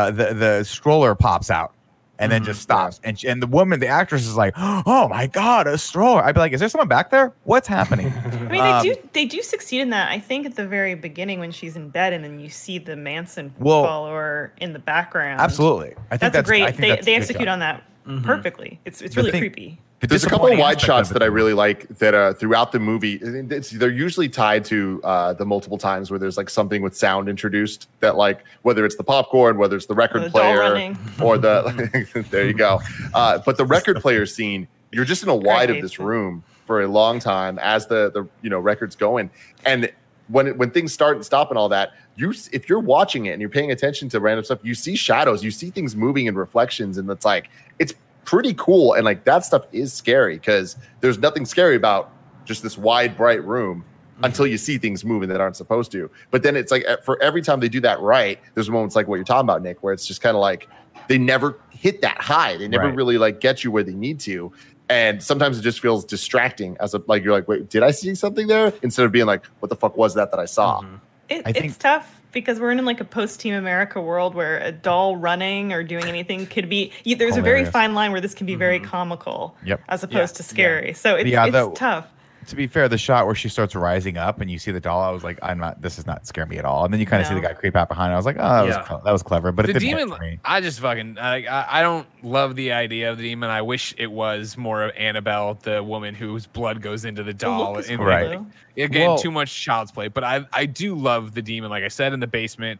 The stroller pops out and then just stops. And the woman, the actress, is like, "Oh my god, a stroller!" I'd be like, "Is there someone back there? What's happening?" I mean, they do succeed in that. I think at the very beginning when she's in bed and then you see the Manson follower in the background. Absolutely, I think that's great. They execute on that perfectly. It's really creepy. There's a couple of wide shots that I really like that throughout the movie. They're usually tied to the multiple times where there's like something with sound introduced that, like, whether it's the popcorn, whether it's the record player, or the there you go. But the record player scene, you're just in a wide of this room for a long time as the record's going, and when things start and stop and all that, if you're watching it and you're paying attention to random stuff, you see shadows, you see things moving and reflections, and it's pretty cool. And like that stuff is scary because there's nothing scary about just this wide, bright room until you see things moving that aren't supposed to. But then it's like for every time they do that right, there's moments like what you're talking about, Nick, where it's just kind of like they never hit that high. They never really like get you where they need to. And sometimes it just feels distracting like you're like, wait, did I see something there? Instead of being like, what the fuck was that I saw? It's tough because we're in like a post-Team America world where a doll running or doing anything could be. There's hilarious. A very fine line where this can be very comical, as opposed to scary. So it's tough. To be fair, the shot where she starts rising up and you see the doll, I was like, this is not scaring me at all. And then you kind of see the guy creep out behind. I was like, oh, that was clever. But the demon, I just fucking, I don't love the idea of the demon. I wish it was more of Annabelle, the woman whose blood goes into the doll. Again, too much child's play. But I do love the demon. Like I said, in the basement,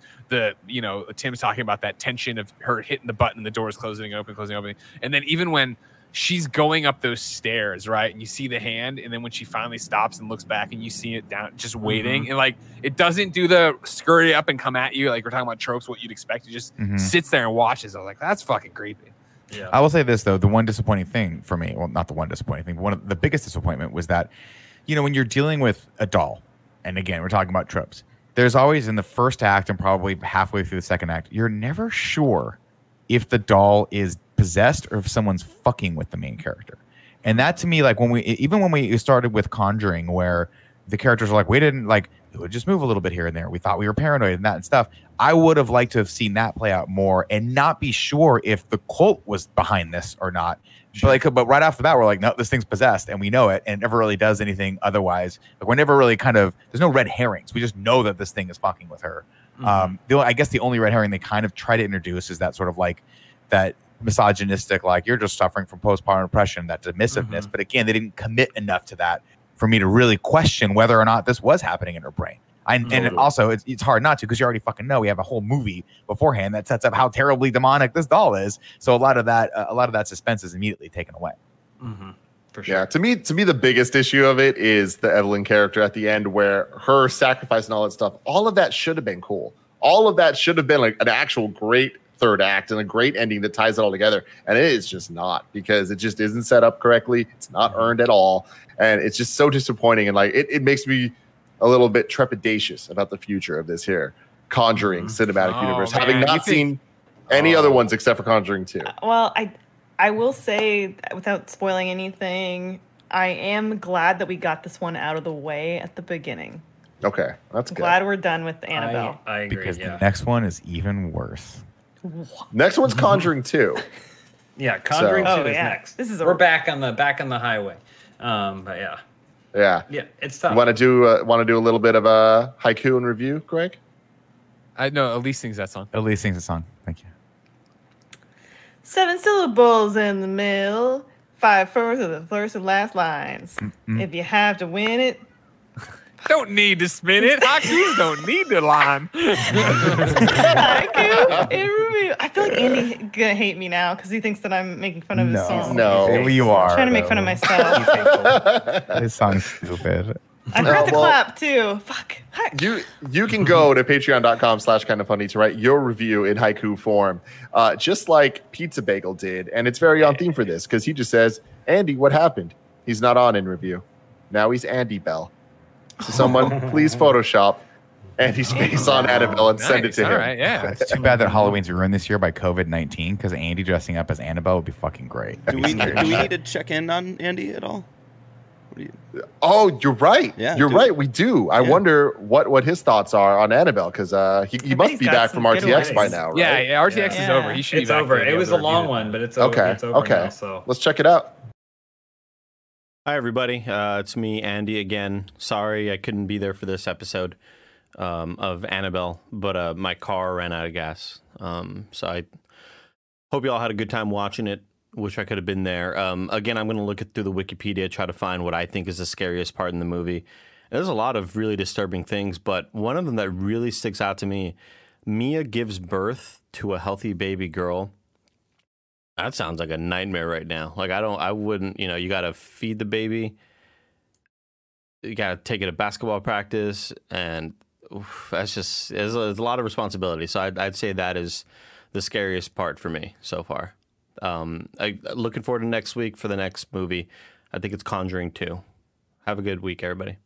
Tim's talking about that tension of her hitting the button, the doors closing, opening. And then even when she's going up those stairs, right? And you see the hand, and then when she finally stops and looks back and you see it down, just waiting, and like it doesn't do the scurry up and come at you like we're talking about tropes, what you'd expect. It just sits there and watches. I was like, that's fucking creepy. Yeah. I will say this though, the one disappointing thing for me, well, not the one disappointing thing, but one of the biggest disappointment was that, when you're dealing with a doll, and again, we're talking about tropes, there's always in the first act and probably halfway through the second act, you're never sure if the doll is possessed or if someone's fucking with the main character. And that to me, like when we started with Conjuring, where the characters were like, we didn't like, it would just move a little bit here and there. We thought we were paranoid and that and stuff. I would have liked to have seen that play out more and not be sure if the cult was behind this or not. Sure. But right off the bat, we're like, no, this thing's possessed and we know it, and it never really does anything otherwise. Like we're never really there's no red herrings. We just know that this thing is fucking with her. I guess the only red herring they kind of try to introduce is that sort of like that misogynistic, like you're just suffering from postpartum depression, that dismissiveness. But again, they didn't commit enough to that for me to really question whether or not this was happening in her brain. And also, it's hard not to because you already fucking know we have a whole movie beforehand that sets up how terribly demonic this doll is. So a lot of that suspense is immediately taken away. For sure. Yeah, to me, the biggest issue of it is the Evelyn character at the end, where her sacrifice and all that stuff. All of that should have been cool. All of that should have been like an actual great third act and a great ending that ties it all together. And it is just not, because it just isn't set up correctly. It's not earned at all. And it's just so disappointing. And like, it makes me a little bit trepidatious about the future of this here Conjuring cinematic universe, man. having not seen any other ones except for Conjuring 2. Well, I will say, without spoiling anything, I am glad that we got this one out of the way at the beginning. Okay, that's good. Glad we're done with Annabelle. I agree. Because Yeah. the next one is even worse. Next one's Conjuring 2. Yeah, Conjuring So- 2 is yeah. next. This is a- We're back on the highway. But Yeah. yeah, it's tough. Want to do a little bit of a haiku and review, Greg? I know Elise sings that song. Elise sings a song. Thank you. 7 syllables in the middle, 5 first of the first and last lines. If you have to win it, Don't need to spin it. Haikus don't need to line. haiku in review. I feel like Andy gonna hate me now because he thinks that I'm making fun of his song. No. You are. I'm trying to make fun of though. myself. This song's stupid. I forgot to well- clap too. Fuck. Hi. You can go to patreon.com/kindoffunny to write your review in haiku form, just like Pizza Bagel did. And it's very on theme for this because he just says, Andy, what happened? He's not on in review. Now he's Andy Bell. So someone please Photoshop Andy's face on Annabelle and send it to All him. right, yeah. It's too bad that Halloween's ruined this year by COVID-19 because Andy dressing up as Annabelle would be fucking great. Do we need to check in on Andy at all? What do you, Oh, you're right. Yeah, you're dude. right. We do. I Yeah. wonder what his thoughts are on Annabelle because he bet must he's be got back some from good RTX by ones. now, right? Yeah, RTX is Yeah. over. He should It's be back over. to be It able was to a long review one, but it's Okay. over. It's over Okay. now, so Let's check it out. Hi, everybody. It's me, Andy, again. Sorry I couldn't be there for this episode of Annabelle, but my car ran out of gas. So I hope you all had a good time watching it. Wish I could have been there. Again, I'm going to look through the Wikipedia, try to find what I think is the scariest part in the movie. And there's a lot of really disturbing things, but one of them that really sticks out to me, Mia gives birth to a healthy baby girl. That sounds like a nightmare right now. Like, I wouldn't, you got to feed the baby. You got to take it to basketball practice. And that's just, there's a lot of responsibility. So I'd say that is the scariest part for me so far. Looking forward to next week for the next movie. I think it's Conjuring 2. Have a good week, everybody.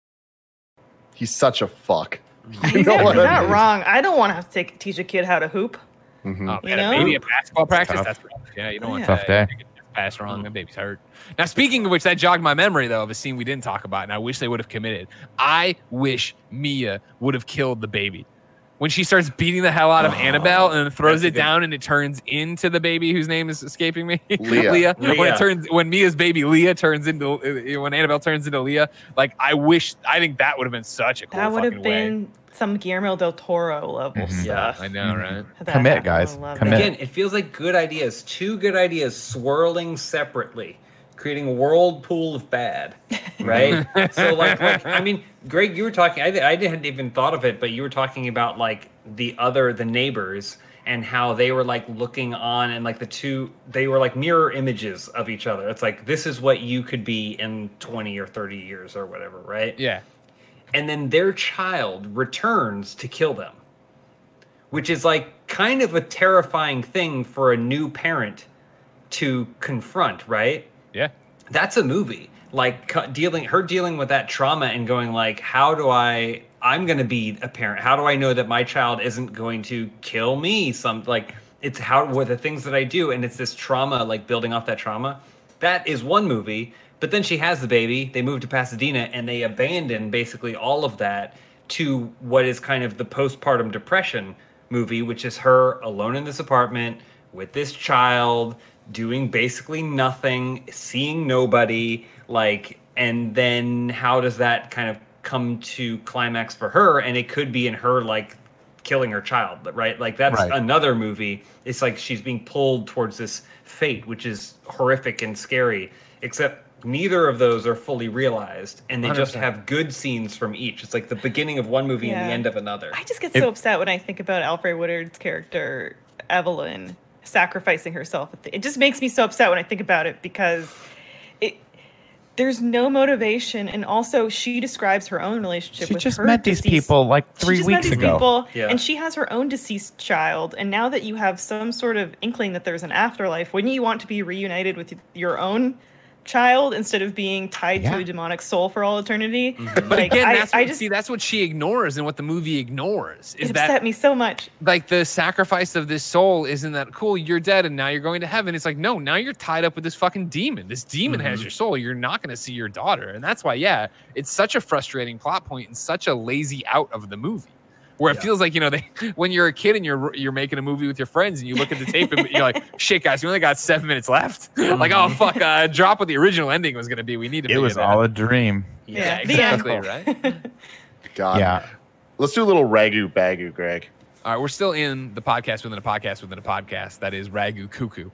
He's such a fuck. He's know not, what he's I not mean? wrong. I don't want to have to teach a kid how to hoop. Mhm. Oh, You man, know? a baby at basketball practice? tough. That's rough. Yeah, you don't want Yeah. Tough day. You could just pass wrong, the baby's hurt. Now, speaking of which, that jogged my memory, though, of a scene we didn't talk about, and I wish they would have committed. I wish Mia would have killed the baby. When she starts beating the hell out of Annabelle and then throws it down and it turns into the baby whose name is escaping me. Leah. When Mia's baby Leah turns into, when Annabelle turns into Leah, like I think that would have been such a cool That would fucking have been way. some Guillermo del Toro level Mhm. stuff. I know, right? Had that Commit, happen, guys. I love Commit. it. again, it feels like good ideas, two good ideas swirling separately, creating a whirlpool of bad, right? So like I mean, Greg, you were talking. I hadn't even thought of it, but you were talking about like the neighbors and how they were like looking on, and like they were like mirror images of each other. It's like this is what you could be in 20 or 30 years or whatever, right? Yeah. And then their child returns to kill them, which is like kind of a terrifying thing for a new parent to confront, right? Yeah. That's a movie. Like dealing with that trauma and going like, I'm going to be a parent. How do I know that my child isn't going to kill me? It's what the things that I do. And it's this trauma, like building off that trauma. That is one movie. But then she has the baby. They move to Pasadena and they abandon basically all of that to what is kind of the postpartum depression movie, which is her alone in this apartment with this child doing basically nothing, seeing nobody, and then how does that kind of come to climax for her? And it could be in her like killing her child, right? Like that's Right. another movie. It's like she's being pulled towards this fate, which is horrific and scary, except neither of those are fully realized, and they just 100%. have good scenes from each. It's like the beginning of one movie and Yeah. the end of another. I just get so upset when I think about Alfred Woodard's character, Evelyn, sacrificing herself. It just makes me so upset when I think about it because there's no motivation, and also she describes her own relationship She with just her met these deceased- people like she 3 just met weeks these ago. people, Yeah. and she has her own deceased child, and now that you have some sort of inkling that there's an afterlife, wouldn't you want to be reunited with your own child instead of being tied to Yeah. a demonic soul for all eternity? But again, I just that's what she ignores and what the movie ignores is it that upset me so much. like the sacrifice of this soul isn't that cool. You're dead and now you're going to heaven. It's like, no, now you're tied up with this fucking demon. This demon has your soul. You're not going to see your daughter. And that's why, yeah, it's such a frustrating plot point and such a lazy out of the movie. Where it feels like, you know, when you're a kid and you're making a movie with your friends and you look at the tape and you're like, shit, guys, we only got 7 minutes left. Like, oh, fuck, drop what the original ending was going to be. We need to It figure was that all out. a dream. Yeah, The end. exactly, right? God. Yeah. Let's do a little ragu bagu, Greg. All right, we're still in the podcast within a podcast within a podcast. That is Ragu Cuckoo.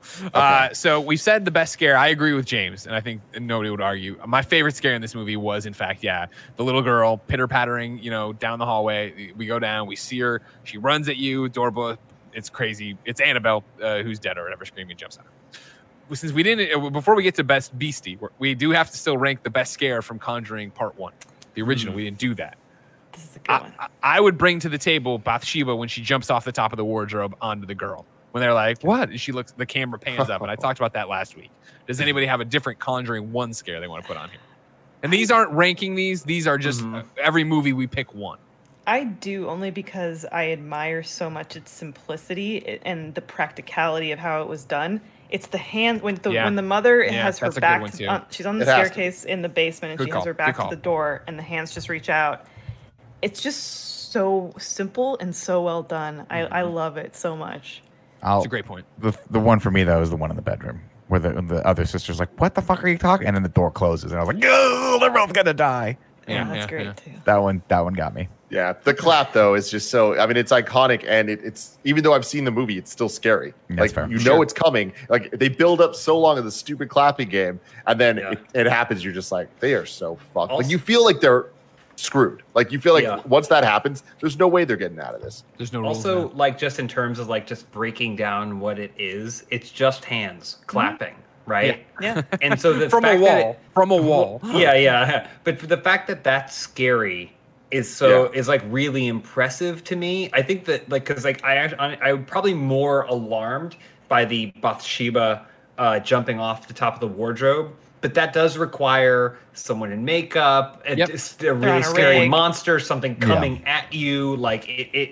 So we said the best scare. I agree with James, and I think nobody would argue. My favorite scare in this movie was, in fact, the little girl pitter-pattering, down the hallway. We go down, we see her. She runs at you, Dorba. It's crazy. It's Annabelle, who's dead or whatever, screaming, jumps at her. Since we didn't, before we get to best beastie, we do have to still rank the best scare from Conjuring Part 1. The original, we didn't do that. This is a good one. I would bring to the table Bathsheba when she jumps off the top of the wardrobe onto the girl. When they're like, what? And she looks, the camera pans up. And I talked about that last week. Does anybody have a different Conjuring 1 scare they want to put on here? And these aren't ranking these. These are just every movie we pick one. I do, only because I admire so much its simplicity and the practicality of how it was done. It's the hand when the mother has her that's a good back. one, too. She's on the It has to. staircase in the basement, and Good she call, has her good back to call. the door, and the hands just reach out. It's just so simple and so well done. I love it so much. It's a great point. The one for me though is the one in the bedroom where the other sister's like, "What the fuck are you talking?" And then the door closes, and I was like, "Oh, they're both gonna die." Yeah, that's great too. That one got me. Yeah, the clap though is just so. I mean, it's iconic, and it's even though I've seen the movie, it's still scary. That's like fair. you know it's coming. Like they build up so long in the stupid clapping game, and then it happens. You're just like, they are so fucked. Like you feel like they're screwed. Like you feel like once that happens, there's no way they're getting out of this. There's no rules, Also, man. like just in terms of like just breaking down what it is, it's just hands clapping, right? Yeah. And so the from a fact that wall. From a wall. yeah. But for the fact that that's scary is like really impressive to me. I think that like because like I'm probably more alarmed by the Bathsheba jumping off the top of the wardrobe. But that does require someone in makeup, a really a scary rig. monster, something coming at you. Like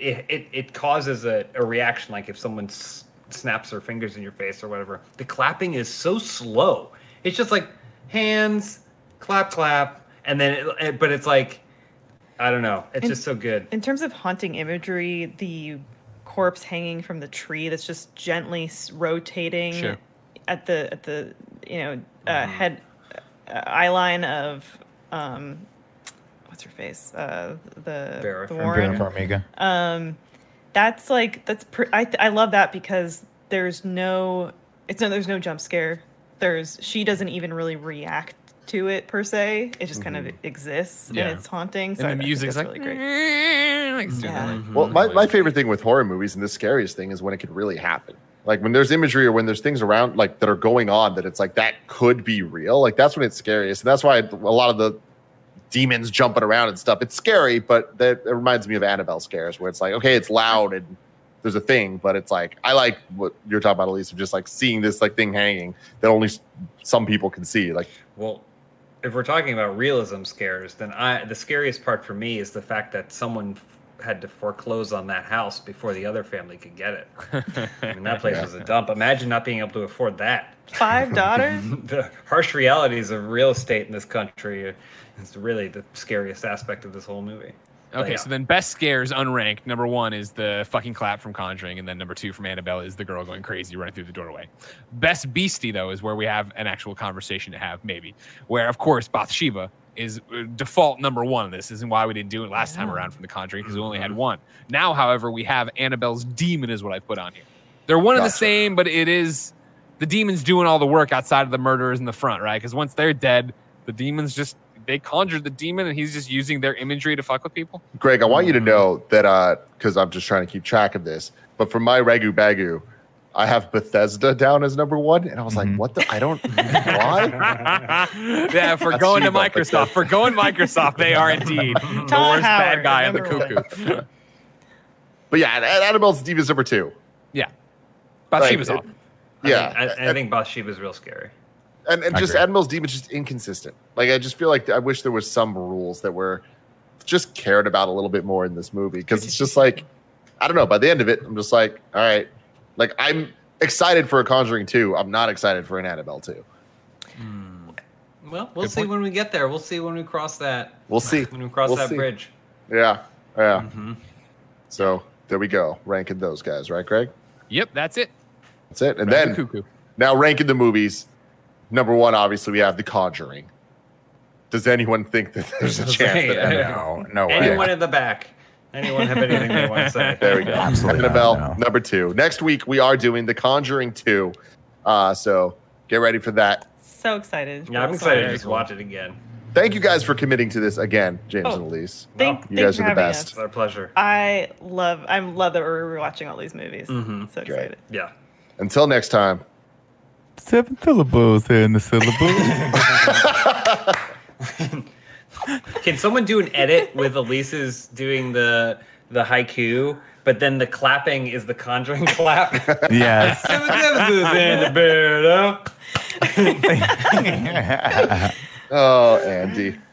it causes a reaction. Like if someone snaps their fingers in your face or whatever. The clapping is so slow. It's just like hands, clap, and then but it's like I don't know. It's just so good. In terms of haunting imagery, the corpse hanging from the tree that's just gently rotating Sure. at the head eye line of what's her face the Vera Warren. Farmiga. I love that because there's no jump scare. She doesn't even really react to it per se. It just kind of exists Yeah. and it's haunting. So And I the think music's that's like, really great. like, it's doing Yeah. that. Well, my favorite thing with horror movies and the scariest thing is when it could really happen. Like when there's imagery or when there's things around like that are going on that it's like that could be real. Like that's when it's scariest, and that's why a lot of the demons jumping around and stuff. It's scary, but it reminds me of Annabelle scares where it's like okay, it's loud and there's a thing, but it's like I like what you're talking about, Elise, of just like seeing this like thing hanging that only some people can see. Like, Well, if we're talking about realism scares, then the scariest part for me is the fact that someone had to foreclose on that house before the other family could get it. I mean, that place was a dump. Imagine not being able to afford that. 5 daughters. The harsh realities of real estate in this country is really the scariest aspect of this whole movie. But Okay, yeah. so then best scares unranked. Number 1 is the fucking clap from Conjuring, and then number 2 from Annabelle is the girl going crazy running through the doorway. Best beastie though is where we have an actual conversation to have, maybe. Where of course Bathsheba is default number 1 of this. This is why we didn't do it last time around from the Conjuring because we only had one. Now, however, we have Annabelle's demon is what I put on here. They're one and the same, but it is the demon's doing all the work outside of the murderers in the front, right? Because once they're dead, the demons they conjured the demon and he's just using their imagery to fuck with people. Greg, I want you to know that because I'm just trying to keep track of this, but for my Ragu Bagu, I have Bethesda down as number 1, and I was like, what the? I don't. Why? Yeah, for That's going to Shiva, but Microsoft. For going Microsoft, they are indeed the Todd worst bad Howard, guy in the number cuckoo. But yeah, Annabelle's Demon's number 2. Yeah. Bathsheba's Like, awesome. Yeah, I think Bathsheba's real scary. and just agree. Annabelle's Demon's just inconsistent. Like I just feel like I wish there was some rules that were just cared about a little bit more in this movie, because it's just like, I don't know. By the end of it, I'm just like, all right, like I'm excited for a Conjuring 2. I'm not excited for an Annabelle 2. Well, we'll see when we get there. We'll see when we cross that. We'll see. When we cross We'll that see. bridge. Yeah, yeah. So there we go, ranking those guys, right, Greg? Yep, that's it. That's it. And Back to then cuckoo. now ranking the movies. Number 1, obviously, we have The Conjuring. Does anyone think that there's a chance that Annabelle? No way. Anyone in the back? Anyone have anything they want to say? There we go. Absolutely not, Annabelle, no. number 2. Next week, we are doing The Conjuring 2. So get ready for that. So excited. Yeah, I'm excited to just watch it again. Thank you guys for committing to this again, James Oh. and Elise. Thank You you guys for are the having best. It's us. our pleasure. I love that we're rewatching all these movies. Mhm. So excited. Yeah. Until next time. 7 syllables in the syllable. Can someone do an edit with Elise's doing the haiku, but then the clapping is the Conjuring clap? Yes. In the bed, huh? Oh, Andy.